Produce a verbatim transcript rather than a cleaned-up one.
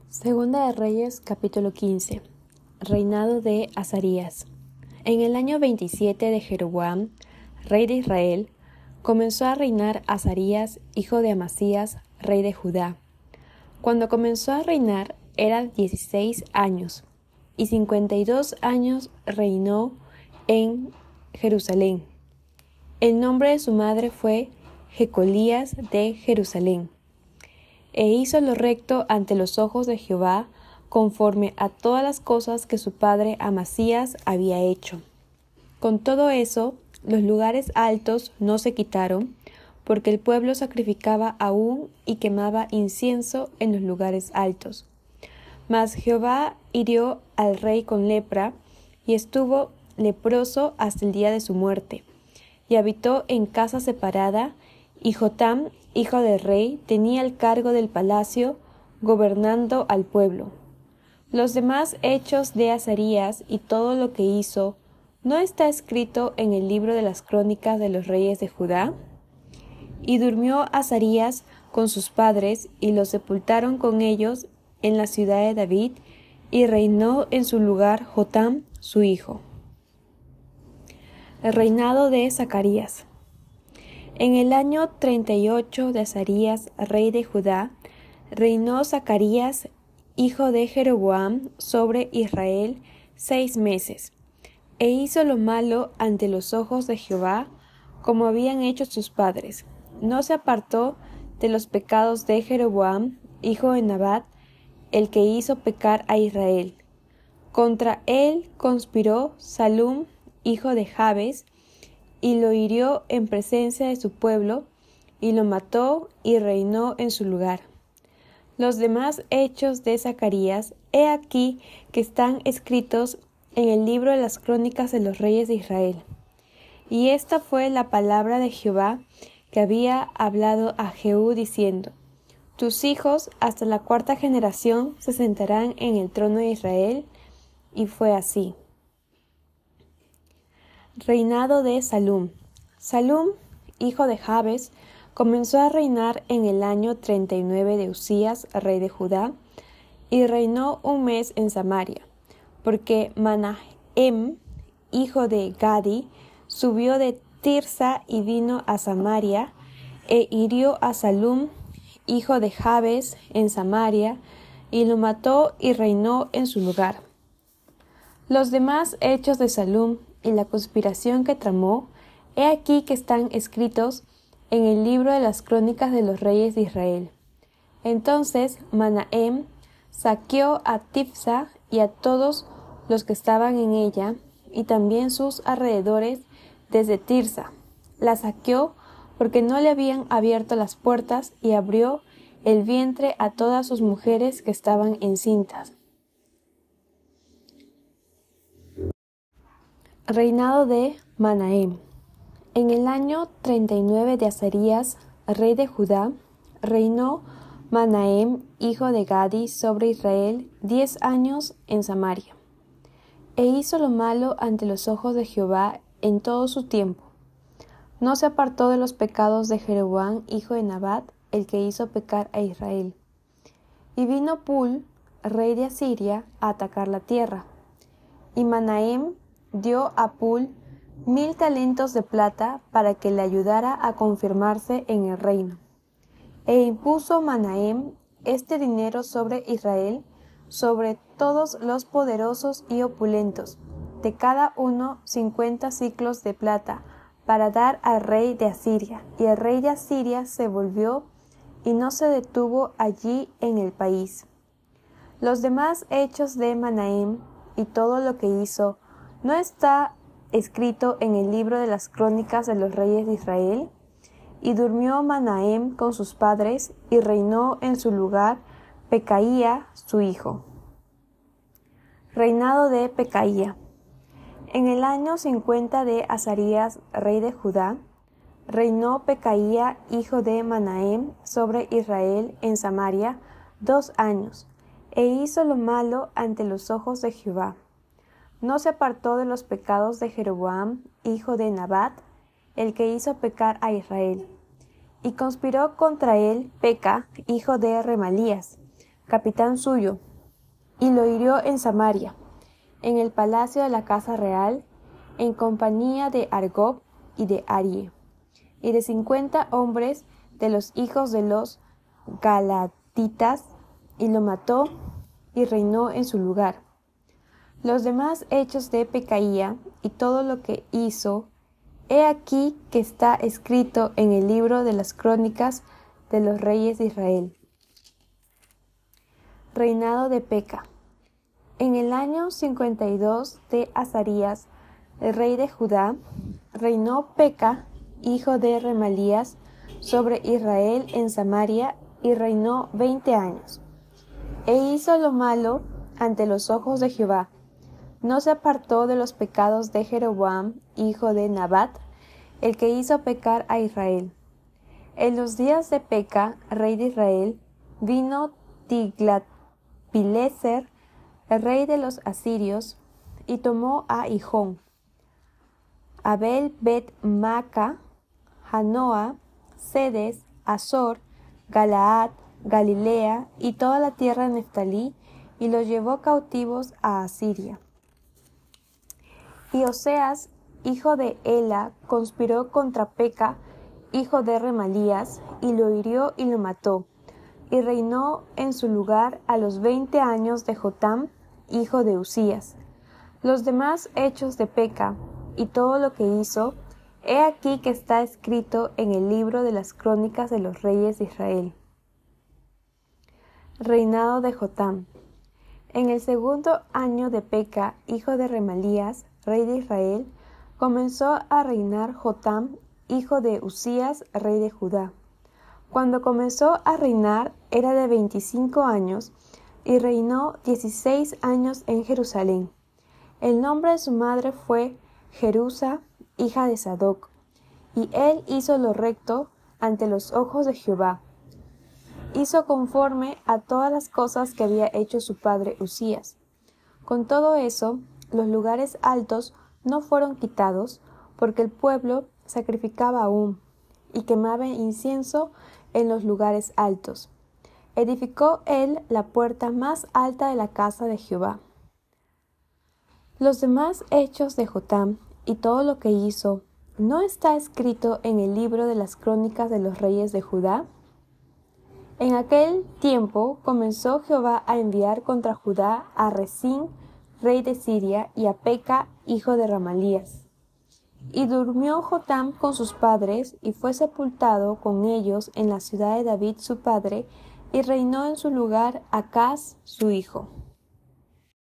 Segunda de Reyes, capítulo quince. Reinado de Azarías. En el año veintisiete de Jeroboam, rey de Israel, comenzó a reinar Azarías, hijo de Amasías, rey de Judá. Cuando comenzó a reinar era dieciséis años, y cincuenta y dos años reinó en Jerusalén. El nombre de su madre fue Jecolías de Jerusalén. E hizo lo recto ante los ojos de Jehová, conforme a todas las cosas que su padre Amasías había hecho. Con todo eso, los lugares altos no se quitaron, porque el pueblo sacrificaba aún y quemaba incienso en los lugares altos. Mas Jehová hirió al rey con lepra, y estuvo leproso hasta el día de su muerte, y habitó en casa separada, y Jotam, hijo del rey, tenía el cargo del palacio, gobernando al pueblo. Los demás hechos de Azarías y todo lo que hizo, ¿no está escrito en el libro de las crónicas de los reyes de Judá? Y durmió Azarías con sus padres, y lo sepultaron con ellos en la ciudad de David, y reinó en su lugar Jotam, su hijo. El reinado de Zacarías. En el año treinta y ocho de Azarías, rey de Judá, reinó Zacarías, hijo de Jeroboam, sobre Israel seis meses, e hizo lo malo ante los ojos de Jehová, como habían hecho sus padres. No se apartó de los pecados de Jeroboam, hijo de Nabat, el que hizo pecar a Israel. Contra él conspiró Salum, hijo de Jabes, y lo hirió en presencia de su pueblo, y lo mató y reinó en su lugar. Los demás hechos de Zacarías, he aquí que están escritos en el libro de las crónicas de los reyes de Israel. Y esta fue la palabra de Jehová que había hablado a Jehú diciendo: Tus hijos hasta la cuarta generación se sentarán en el trono de Israel. Y fue así. Reinado de Salum. Salum, hijo de Jabes, comenzó a reinar en el año treinta y nueve de Usías, rey de Judá, y reinó un mes en Samaria, porque Manahem, hijo de Gadi, subió de Tirsa y vino a Samaria, e hirió a Salum, hijo de Jabes, en Samaria, y lo mató y reinó en su lugar. Los demás hechos de Salum y la conspiración que tramó, he aquí que están escritos en el libro de las crónicas de los reyes de Israel. Entonces Manahem saqueó a Tifsa y a todos los que estaban en ella, y también sus alrededores desde Tirsa. La saqueó porque no le habían abierto las puertas, y abrió el vientre a todas sus mujeres que estaban encintas. Reinado de Manahem. En el año treinta y nueve de Azarías, rey de Judá, reinó Manahem, hijo de Gadi, sobre Israel diez años en Samaria. E hizo lo malo ante los ojos de Jehová en todo su tiempo. No se apartó de los pecados de Jeroboam, hijo de Nabat, el que hizo pecar a Israel. Y vino Pul, rey de Asiria, a atacar la tierra. Y Manahem dio a Pul mil talentos de plata para que le ayudara a confirmarse en el reino. E impuso Manahem este dinero sobre Israel, sobre todos los poderosos y opulentos, de cada uno cincuenta siclos de plata, para dar al rey de Asiria. Y el rey de Asiria se volvió y no se detuvo allí en el país. Los demás hechos de Manahem y todo lo que hizo, ¿no está escrito en el libro de las crónicas de los reyes de Israel? Y durmió Manahem con sus padres, y reinó en su lugar Pecaía, su hijo. Reinado de Pecaía. En el año cincuenta de Azarías, rey de Judá, reinó Pecaía, hijo de Manahem, sobre Israel en Samaria dos años, e hizo lo malo ante los ojos de Jehová. No se apartó de los pecados de Jeroboam, hijo de Nabat, el que hizo pecar a Israel. Y conspiró contra él Peca, hijo de Remalías, capitán suyo, y lo hirió en Samaria, en el palacio de la casa real, en compañía de Argob y de Arie, y de cincuenta hombres de los hijos de los Galatitas, y lo mató y reinó en su lugar. Los demás hechos de Pecaía y todo lo que hizo, he aquí que está escrito en el libro de las crónicas de los reyes de Israel. Reinado de Peca. En el año cincuenta y dos de Azarías, el rey de Judá, reinó Peca, hijo de Remalías, sobre Israel en Samaria, y reinó veinte años. E hizo lo malo ante los ojos de Jehová. No se apartó de los pecados de Jeroboam, hijo de Nabat, el que hizo pecar a Israel. En los días de Peca, rey de Israel, vino Tiglat-Pileser, el rey de los asirios, y tomó a Hijón, Abel Bet Maca, Janoa, Sedes, Azor, Galaad, Galilea y toda la tierra de Neftalí, y los llevó cautivos a Asiria. Y Oseas, hijo de Ela, conspiró contra Peca, hijo de Remalías, y lo hirió y lo mató, y reinó en su lugar a los veinte años de Jotam, hijo de Usías. Los demás hechos de Peca, y todo lo que hizo, he aquí que está escrito en el libro de las crónicas de los reyes de Israel. Reinado de Jotam. En el segundo año de Peca, hijo de Remalías, rey de Israel, comenzó a reinar Jotam, hijo de Usías, rey de Judá. Cuando comenzó a reinar era de veinticinco años, y reinó dieciséis años en Jerusalén. El nombre de su madre fue Jerusa, hija de Sadoc, y él hizo lo recto ante los ojos de Jehová. Hizo conforme a todas las cosas que había hecho su padre Usías. Con todo eso, los lugares altos no fueron quitados, porque el pueblo sacrificaba aún, y quemaba incienso en los lugares altos. Edificó él la puerta más alta de la casa de Jehová. Los demás hechos de Jotam y todo lo que hizo, ¿no está escrito en el libro de las crónicas de los reyes de Judá? En aquel tiempo comenzó Jehová a enviar contra Judá a Rezín, rey de Siria, y a Peca, hijo de Remalías. Y durmió Jotam con sus padres, y fue sepultado con ellos en la ciudad de David su padre, y reinó en su lugar Acaz su hijo.